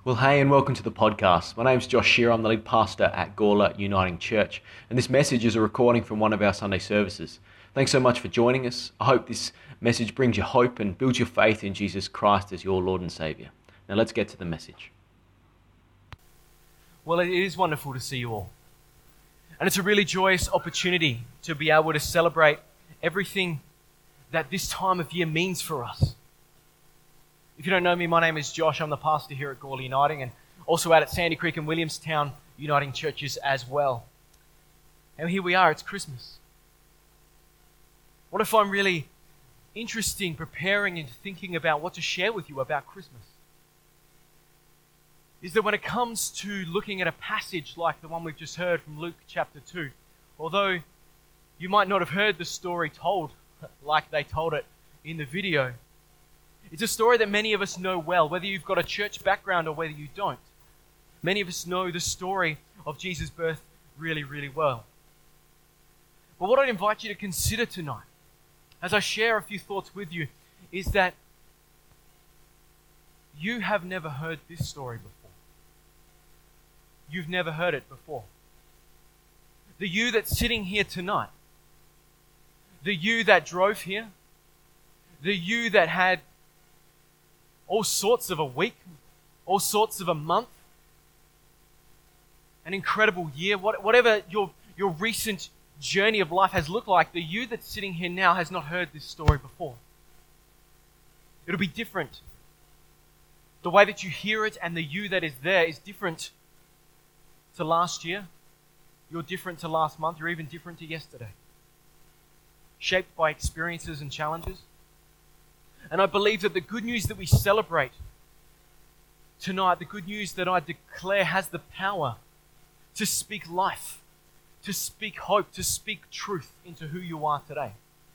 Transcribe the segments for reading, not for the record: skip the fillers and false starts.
Well, hey, and welcome to the podcast. My name's Josh Shearer. I'm the lead pastor at Gawler Uniting Church, and this message is a recording from one of our Sunday services. Thanks so much for joining us. I hope this message brings you hope and builds your faith in Jesus Christ as your Lord and Saviour. Now let's get to the message. Well, it is wonderful to see you all. And it's a really joyous opportunity to be able to celebrate everything that this time of year means for us. If you don't know me, my name is Josh. I'm the pastor here at Gawler Uniting and also out at Sandy Creek and Williamstown Uniting Churches as well. And here we are, it's Christmas. What if I'm really interesting preparing and thinking about what to share with you about Christmas? Is that when it comes to looking at a passage like the one we've just heard from Luke chapter 2, although you might not have heard the story told like they told it in the video, it's a story that many of us know well, whether you've got a church background or whether you don't. Many of us know the story of Jesus' birth really, really well. But what I'd invite you to consider tonight, as I share a few thoughts with you, is that you have never heard this story before. You've never heard it before. The you that's sitting here tonight, the you that drove here, the you that had all sorts of a week, all sorts of a month, an incredible year, whatever your recent journey of life has looked like, the you that's sitting here now has not heard this story before. It'll be different. The way that you hear it and the you that is there is different to last year. You're different to last month. You're even different to yesterday. Shaped by experiences and challenges. And I believe that the good news that we celebrate tonight, the good news that I declare has the power to speak life, to speak hope, to speak truth into who you are today.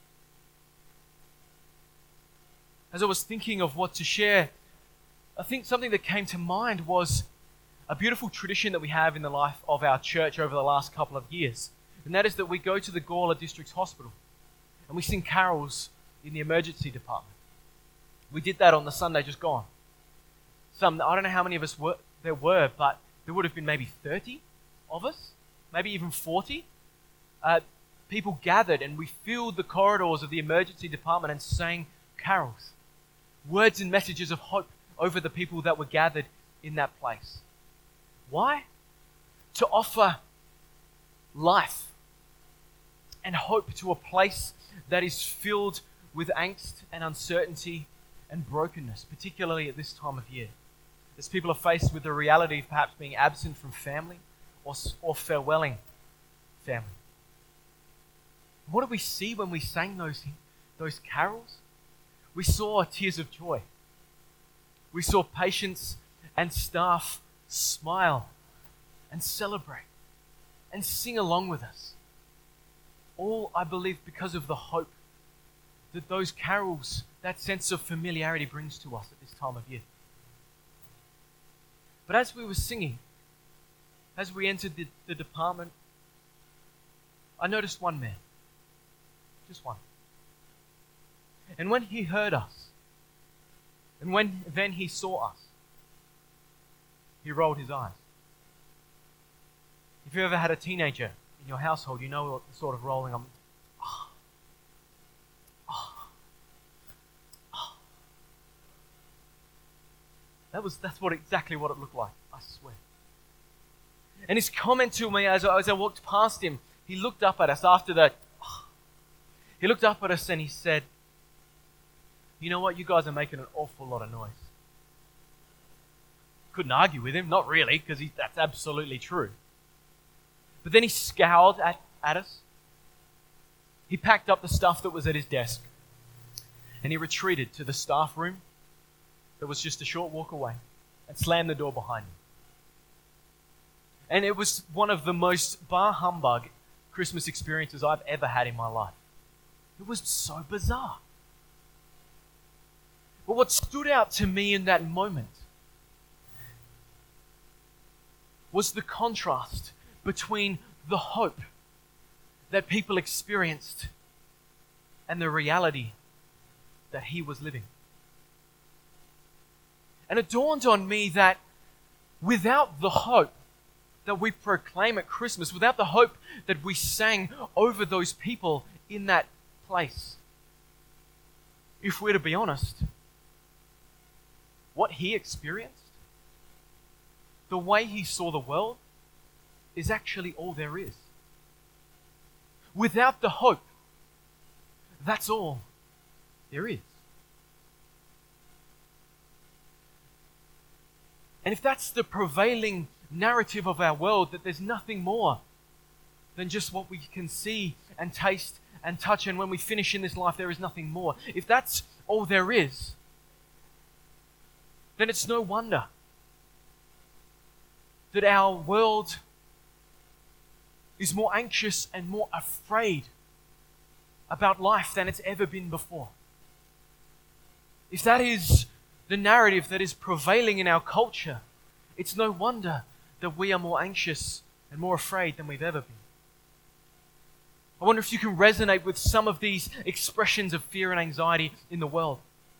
As I was thinking of what to share, I think something that came to mind was a beautiful tradition that we have in the life of our church over the last couple of years. And that is that we go to the Gawler District Hospital and we sing carols in the emergency department. We did that on the Sunday just gone. I don't know how many of us there were, but there would have been maybe 30 of us, maybe even 40. People gathered and we filled the corridors of the emergency department and sang carols. Words and messages of hope over the people that were gathered in that place. Why? To offer life and hope to a place that is filled with angst and uncertainty and brokenness, particularly at this time of year. As people are faced with the reality of perhaps being absent from family or farewelling family. What did we see when we sang those carols? We saw tears of joy. We saw patients and staff smile and celebrate and sing along with us. All, I believe, because of the hope that those carols, that sense of familiarity brings to us at this time of year. But as we were singing, as we entered the department, I noticed one man. Just one. And when he heard us, and when then he saw us, he rolled his eyes. If you ever had a teenager in your household, you know what the sort of rolling on. That's exactly what it looked like, I swear. And his comment to me as I walked past him, he looked up at us after that. He looked up at us and he said, "You know what? You guys are making an awful lot of noise." Couldn't argue with him, not really, because that's absolutely true. But then he scowled at us. He packed up the stuff that was at his desk and he retreated to the staff room that was just a short walk away and slammed the door behind him. And it was one of the most bar humbug Christmas experiences I've ever had in my life. It was so bizarre. But what stood out to me in that moment was the contrast between the hope that people experienced and the reality that he was living. And it dawned on me that without the hope that we proclaim at Christmas, without the hope that we sang over those people in that place, if we're to be honest, what he experienced, the way he saw the world, is actually all there is. Without the hope, that's all there is. And if that's the prevailing narrative of our world, that there's nothing more than just what we can see and taste and touch, and when we finish in this life there is nothing more. If that's all there is, then it's no wonder that our world is more anxious and more afraid about life than it's ever been before. If that is the narrative that is prevailing in our culture, it's no wonder that we are more anxious and more afraid than we've ever been. I wonder if you can resonate with some of these expressions of fear and anxiety in the world.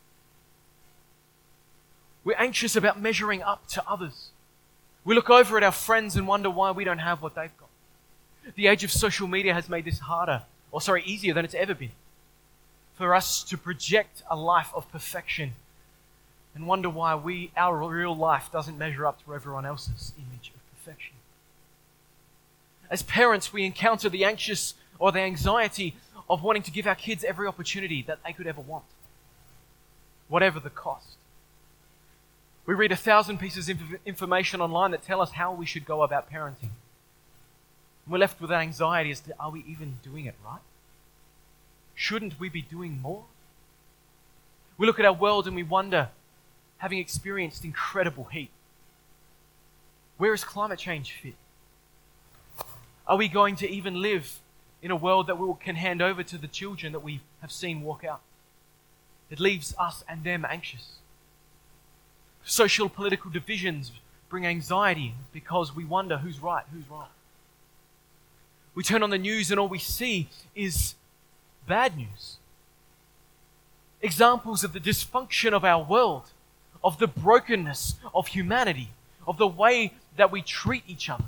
We're anxious about measuring up to others. We look over at our friends and wonder why we don't have what they've got. The age of social media has made this easier than it's ever been, for us to project a life of perfection and wonder why our real life doesn't measure up to everyone else's image of perfection. As parents, we encounter the anxiety of wanting to give our kids every opportunity that they could ever want, whatever the cost. We read 1,000 pieces of information online that tell us how we should go about parenting. We're left with that anxiety as to, are we even doing it right? Shouldn't we be doing more? We look at our world and we wonder, having experienced incredible heat, where is climate change fit? Are we going to even live in a world that we can hand over to the children that we have seen walk out? It leaves us and them anxious. Social political divisions bring anxiety because we wonder who's right, who's wrong. We turn on the news and all we see is bad news. Examples of the dysfunction of our world, of the brokenness of humanity, of the way that we treat each other.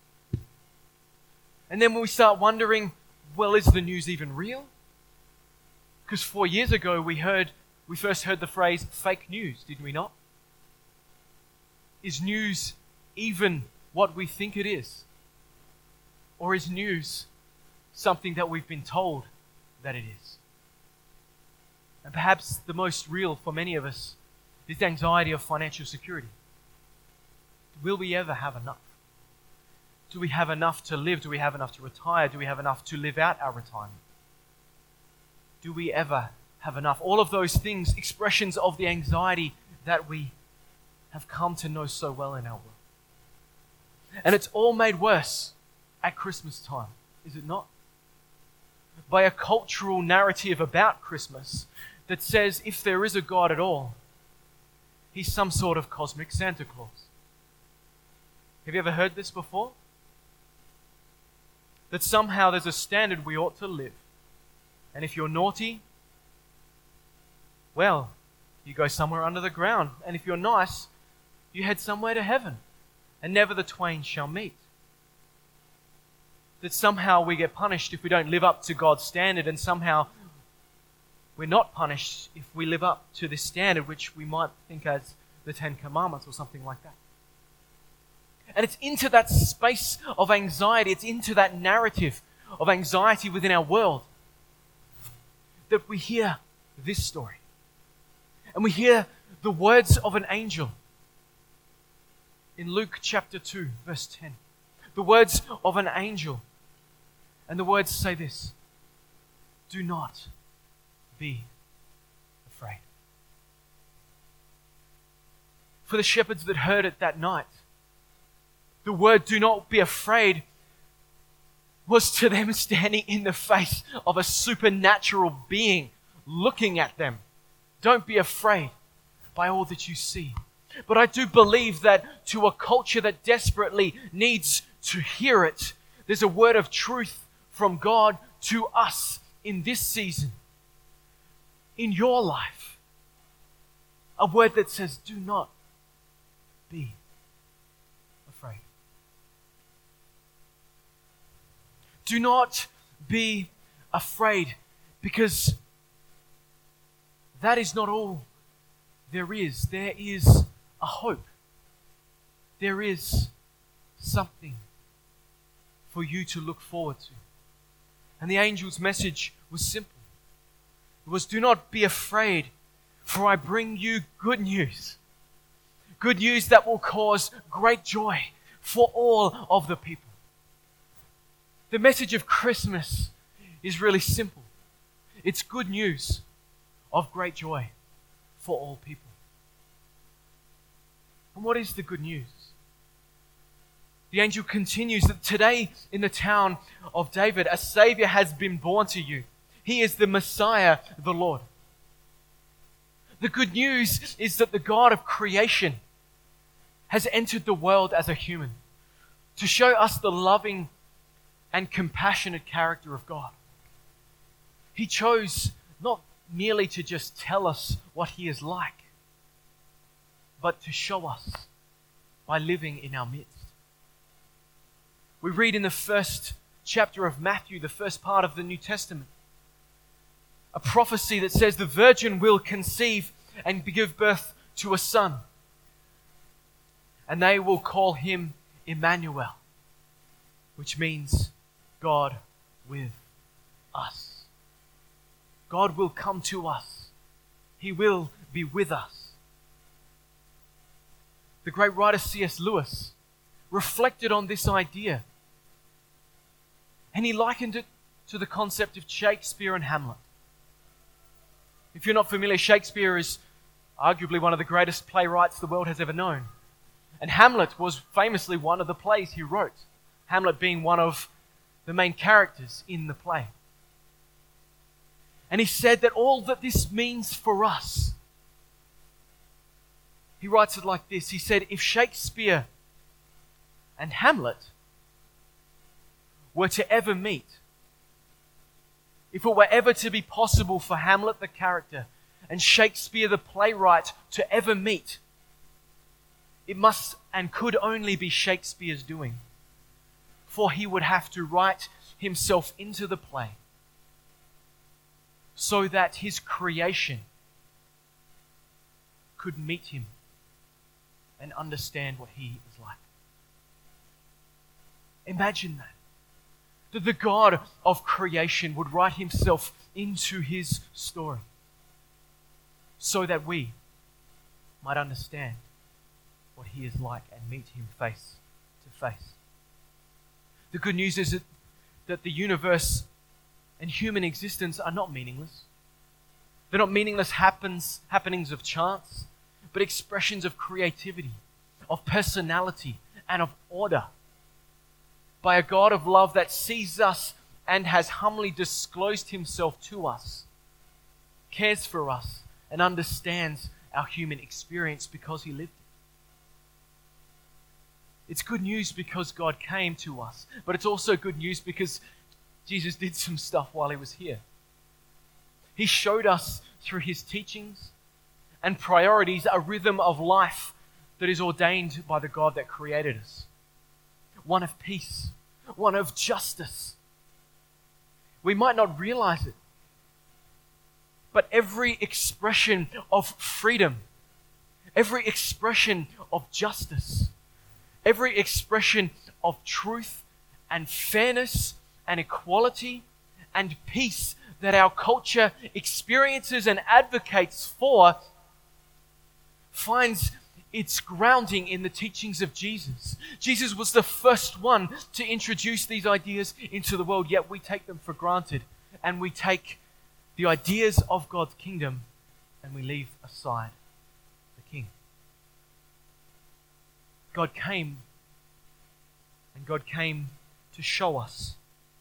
And then when we start wondering, well, is the news even real? Because 4 years ago we first heard the phrase fake news, did we not? Is news even what we think it is? Or is news something that we've been told that it is? And perhaps the most real for many of us is the anxiety of financial security. Will we ever have enough? Do we have enough to live? Do we have enough to retire? Do we have enough to live out our retirement? Do we ever have enough? All of those things, expressions of the anxiety that we have come to know so well in our world. And it's all made worse at Christmas time, is it not? By a cultural narrative about Christmas that says if there is a God at all, he's some sort of cosmic Santa Claus. Have you ever heard this before? That somehow there's a standard we ought to live. And if you're naughty, well, you go somewhere under the ground. And if you're nice, you head somewhere to heaven. And never the twain shall meet. That somehow we get punished if we don't live up to God's standard, and somehow we're not punished if we live up to this standard, which we might think as the Ten Commandments or something like that. And it's into that space of anxiety, it's into that narrative of anxiety within our world that we hear this story. And we hear the words of an angel in Luke chapter 2, verse 10. The words of an angel. And the words say this: do not be afraid. For the shepherds that heard it that night, the word do not be afraid was to them standing in the face of a supernatural being looking at them. Don't be afraid by all that you see. But I do believe that to a culture that desperately needs to hear it, there's a word of truth from God to us in this season, in your life. A word that says, do not be afraid. Do not be afraid, because that is not all there is. There is a hope. There is something for you to look forward to. And the angel's message was simple. It was, do not be afraid, for I bring you good news. Good news that will cause great joy for all of the people. The message of Christmas is really simple. It's good news of great joy for all people. And what is the good news? The angel continues that today in the town of David, a Savior has been born to you. He is the Messiah, the Lord. The good news is that the God of creation has entered the world as a human to show us the loving and compassionate character of God. He chose not merely to just tell us what He is like, but to show us by living in our midst. We read in the first chapter of Matthew, the first part of the New Testament, a prophecy that says the virgin will conceive and give birth to a son, and they will call him Emmanuel, which means God with us. God will come to us. He will be with us. The great writer C.S. Lewis reflected on this idea, and he likened it to the concept of Shakespeare and Hamlet. If you're not familiar, Shakespeare is arguably one of the greatest playwrights the world has ever known. And Hamlet was famously one of the plays he wrote, Hamlet being one of the main characters in the play. And he said that all that this means for us, he writes it like this. He said, if Shakespeare and Hamlet were to ever meet, if it were ever to be possible for Hamlet the character and Shakespeare the playwright to ever meet, it must and could only be Shakespeare's doing, for he would have to write himself into the play so that his creation could meet him and understand what he is like. Imagine that the God of creation would write himself into his story so that we might understand what he is like and meet him face to face. The good news is that the universe and human existence are not meaningless. They're not meaningless happenings of chance, but expressions of creativity, of personality, and of order by a God of love that sees us and has humbly disclosed himself to us, cares for us, and understands our human experience because he lived it. It's good news because God came to us, but it's also good news because Jesus did some stuff while he was here. He showed us through his teachings and priorities a rhythm of life that is ordained by the God that created us. One of peace, one of justice. We might not realize it, but every expression of freedom, every expression of justice, every expression of truth and fairness and equality and peace that our culture experiences and advocates for finds its grounding in the teachings of Jesus. Jesus was the first one to introduce these ideas into the world, yet we take them for granted, and we take the ideas of God's kingdom and we leave aside the King. God came, and God came to show us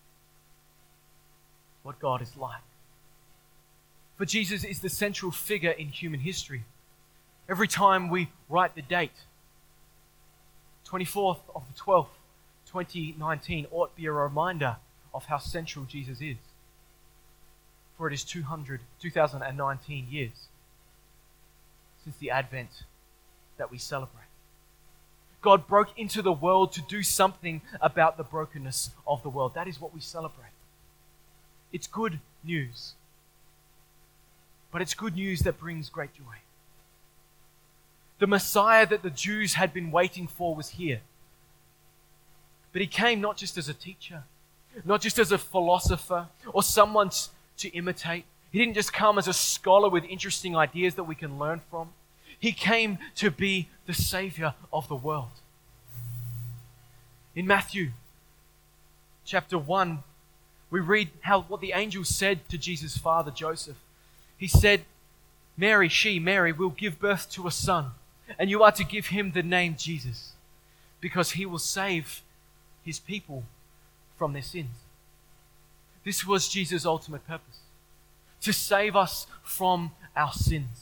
what God is like. For Jesus is the central figure in human history. Every time we write the date, 24th of the 12th, 2019, ought be a reminder of how central Jesus is. For it is 2019 years since the Advent that we celebrate. God broke into the world to do something about the brokenness of the world. That is what we celebrate. It's good news. But it's good news that brings great joy. The Messiah that the Jews had been waiting for was here. But he came not just as a teacher, not just as a philosopher or someone to imitate. He didn't just come as a scholar with interesting ideas that we can learn from. He came to be the Savior of the world. In Matthew chapter 1, we read what the angel said to Jesus' father, Joseph. He said, Mary, will give birth to a son, and you are to give him the name Jesus, because he will save his people from their sins. This was Jesus' ultimate purpose, to save us from our sins.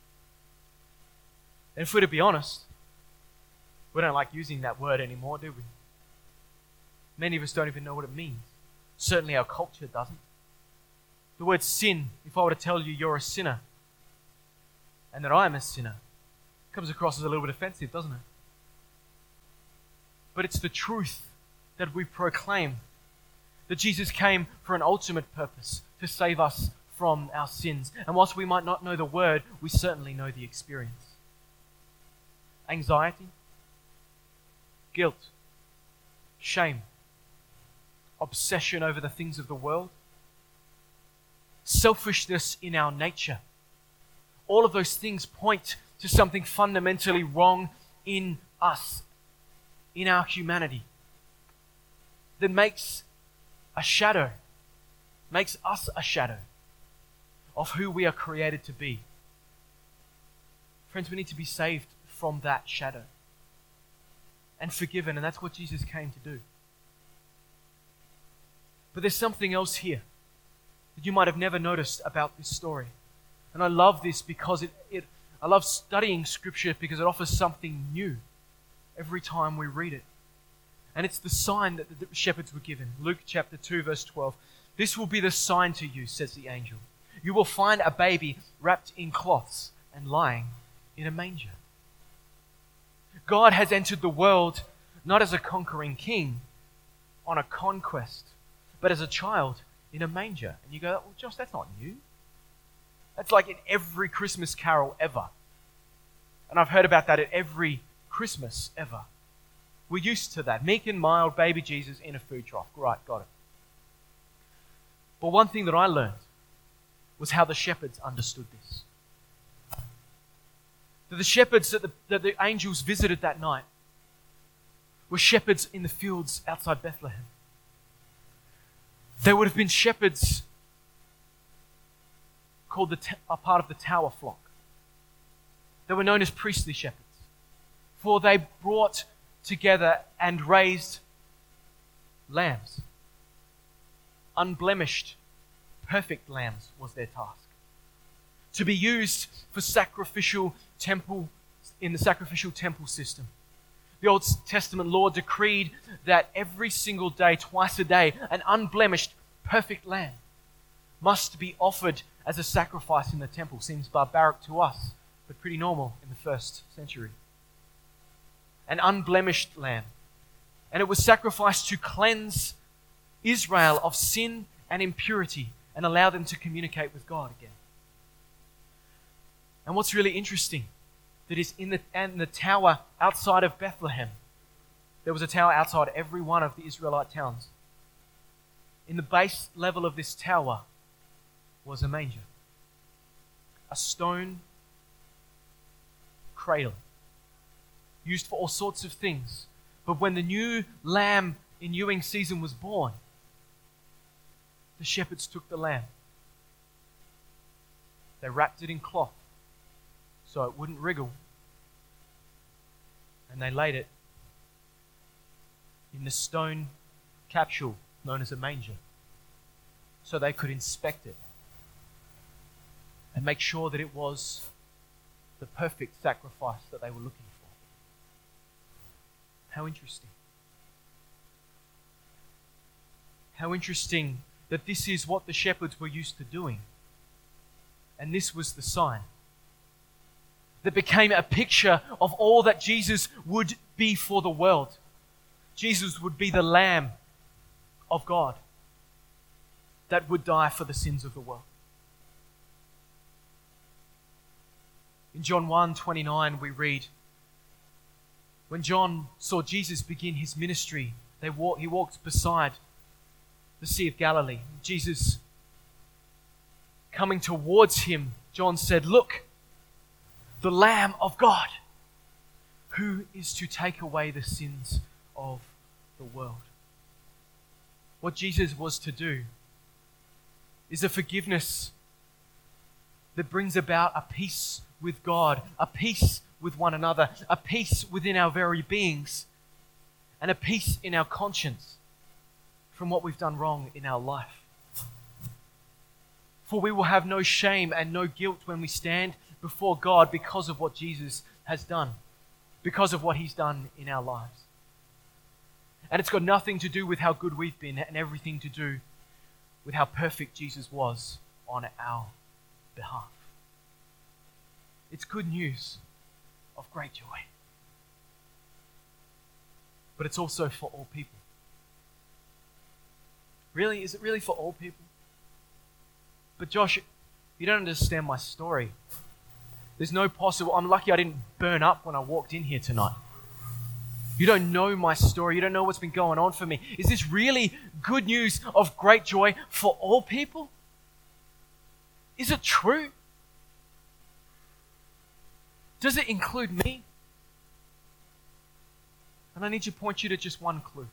And if we're to be honest, we don't like using that word anymore, do we? Many of us don't even know what it means. Certainly our culture doesn't. The word sin, if I were to tell you you're a sinner and that I'm a sinner, comes across as a little bit offensive, doesn't it? But it's the truth that we proclaim, that Jesus came for an ultimate purpose, to save us from our sins. And whilst we might not know the word, we certainly know the experience. Anxiety, guilt, shame, obsession over the things of the world, selfishness in our nature. All of those things point to something fundamentally wrong in us, in our humanity, that makes us a shadow of who we are created to be. Friends, we need to be saved from that shadow and forgiven, and that's what Jesus came to do. But there's something else here that you might have never noticed about this story. And I love this because I love studying Scripture because it offers something new every time we read it. And it's the sign that the shepherds were given. Luke chapter 2, verse 12. This will be the sign to you, says the angel. You will find a baby wrapped in cloths and lying in a manger. God has entered the world not as a conquering king on a conquest, but as a child in a manger. And you go, well, Josh, that's not new. That's like in every Christmas carol ever. And I've heard about that at every Christmas ever. We're used to that. Meek and mild baby Jesus in a food trough. Right, got it. But one thing that I learned was how the shepherds understood this. That the shepherds that the angels visited that night were shepherds in the fields outside Bethlehem. They would have been shepherds called a part of the tower flock. They were known as priestly shepherds, for they brought together and raised lambs. Unblemished, perfect lambs was their task. To be used for sacrificial temple, in the sacrificial temple system. The Old Testament law decreed that every single day, twice a day, an unblemished, perfect lamb must be offered as a sacrifice in the temple. Seems barbaric to us, but pretty normal in the first century. An unblemished lamb. And it was sacrificed to cleanse Israel of sin and impurity and allow them to communicate with God again. And what's really interesting, that is in the tower outside of Bethlehem, there was a tower outside every one of the Israelite towns. In the base level of this tower was a manger, a stone cradle, used for all sorts of things. But when the new lamb in Ewing season was born, the shepherds took the lamb. They wrapped it in cloth so it wouldn't wriggle, and they laid it in the stone capsule known as a manger so they could inspect it and make sure that it was the perfect sacrifice that they were looking for. How interesting. How interesting that this is what the shepherds were used to doing. And this was the sign that became a picture of all that Jesus would be for the world. Jesus would be the Lamb of God that would die for the sins of the world. In John 1:29 we read, when John saw Jesus begin his ministry, he walked beside the Sea of Galilee. Jesus coming towards him, John said, "Look, the Lamb of God, who is to take away the sins of the world." What Jesus was to do is a forgiveness that brings about a peace with God, a peace with one another, a peace within our very beings, and a peace in our conscience from what we've done wrong in our life. For we will have no shame and no guilt when we stand before God because of what Jesus has done, because of what He's done in our lives. And it's got nothing to do with how good we've been and everything to do with how perfect Jesus was on our behalf. It's good news of great joy. But it's also for all people. Really? Is it really for all people? But Josh, you don't understand my story. There's no possible... I'm lucky I didn't burn up when I walked in here tonight. You don't know my story. You don't know what's been going on for me. Is this really good news of great joy for all people? Is it true? Does it include me? And I need to point you to just one clue.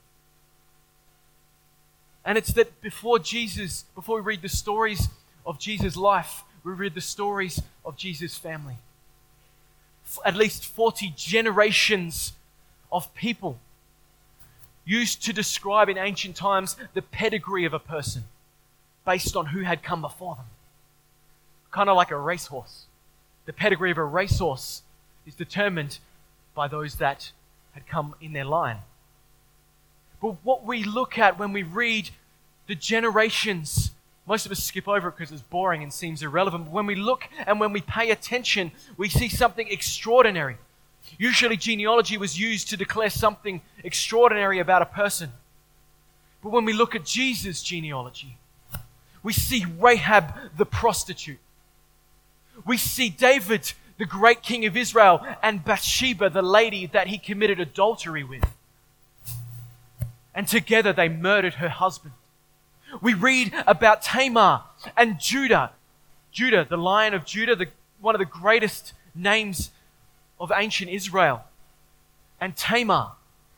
And it's that before we read the stories of Jesus' life, we read the stories of Jesus' family. At least 40 generations of people used to describe in ancient times the pedigree of a person based on who had come before them. Kind of like a racehorse. The pedigree of a racehorse is determined by those that had come in their line. But what we look at when we read the generations, most of us skip over it because it's boring and seems irrelevant. But when we look and when we pay attention, we see something extraordinary. Usually genealogy was used to declare something extraordinary about a person. But when we look at Jesus' genealogy, we see Rahab the prostitute. We see David, the great king of Israel, and Bathsheba, the lady that he committed adultery with. And together they murdered her husband. We read about Tamar and Judah. Judah, the Lion of Judah, one of the greatest names of ancient Israel. And Tamar.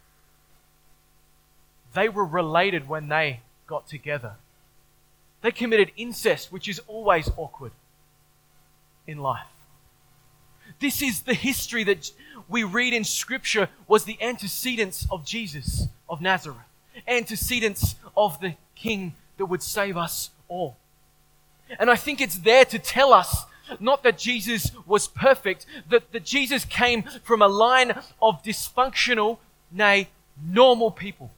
They were related when they got together. They committed incest, which is always awkward in life. This is the history that we read in Scripture was the antecedents of Jesus of Nazareth. Antecedents of the King that would save us all. And I think it's there to tell us not that Jesus was perfect, that Jesus came from a line of dysfunctional, nay, normal people.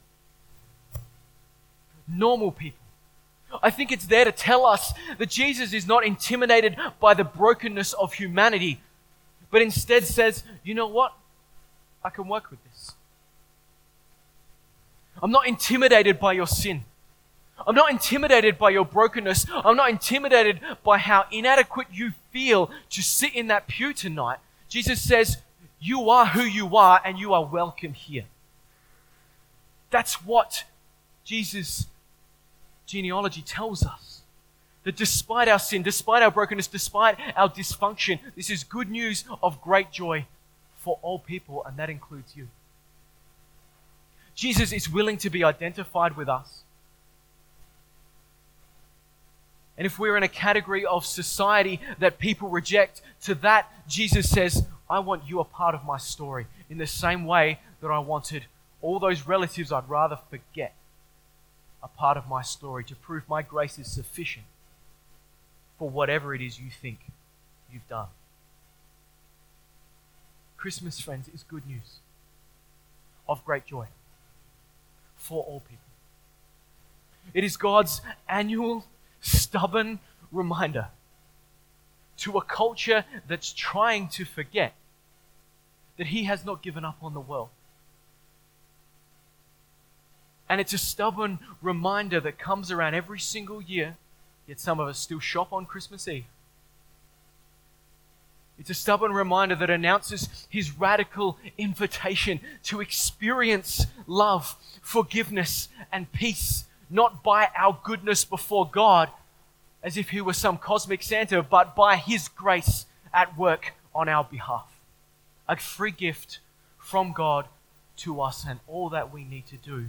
Normal people. I think it's there to tell us that Jesus is not intimidated by the brokenness of humanity, but instead says, you know what? I can work with this. I'm not intimidated by your sin. I'm not intimidated by your brokenness. I'm not intimidated by how inadequate you feel to sit in that pew tonight. Jesus says, you are who you are and you are welcome here. That's what Jesus' genealogy tells us. That despite our sin, despite our brokenness, despite our dysfunction, this is good news of great joy for all people, and that includes you. Jesus is willing to be identified with us. And if we're in a category of society that people reject, to that Jesus says, I want you a part of my story in the same way that I wanted all those relatives I'd rather forget a part of my story to prove my grace is sufficient for whatever it is you think you've done. Christmas, friends, is good news of great joy for all people. It is God's annual stubborn reminder to a culture that's trying to forget that He has not given up on the world. And it's a stubborn reminder that comes around every single year, yet some of us still shop on Christmas Eve. It's a stubborn reminder that announces his radical invitation to experience love, forgiveness, and peace, not by our goodness before God, as if he were some cosmic Santa, but by his grace at work on our behalf. A free gift from God to us, and all that we need to do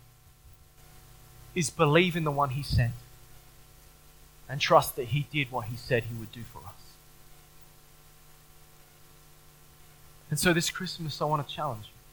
is believe in the one he sent and trust that he did what he said he would do for us. And so this Christmas, I want to challenge you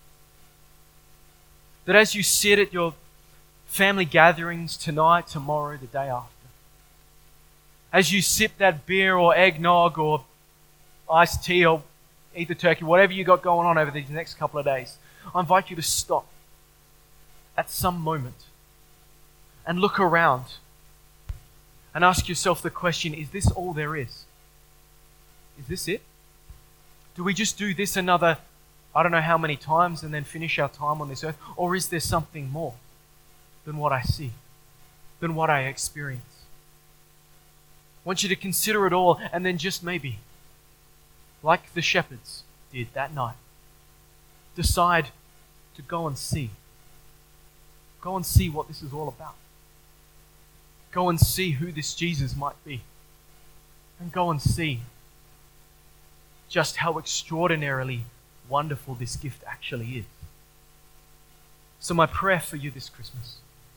that as you sit at your family gatherings tonight, tomorrow, the day after, as you sip that beer or eggnog or iced tea or eat the turkey, whatever you got going on over these next couple of days, I invite you to stop at some moment and look around and ask yourself the question, is this all there is? Is this it? Do we just do this another, I don't know how many times, and then finish our time on this earth? Or is there something more than what I see, than what I experience? I want you to consider it all, and then just maybe, like the shepherds did that night, decide to go and see. Go and see what this is all about. Go and see who this Jesus might be. And go and see just how extraordinarily wonderful this gift actually is. So my prayer for you this Christmas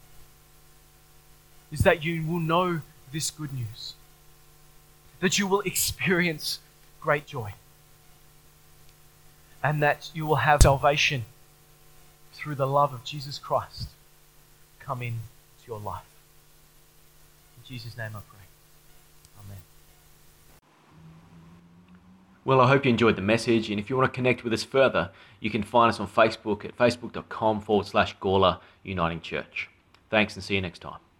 is that you will know this good news, that you will experience great joy, and that you will have salvation through the love of Jesus Christ come into your life. In Jesus' name I pray. Amen. Well, I hope you enjoyed the message, and if you want to connect with us further, you can find us on Facebook at facebook.com/Gawler Uniting Church. Thanks, and see you next time.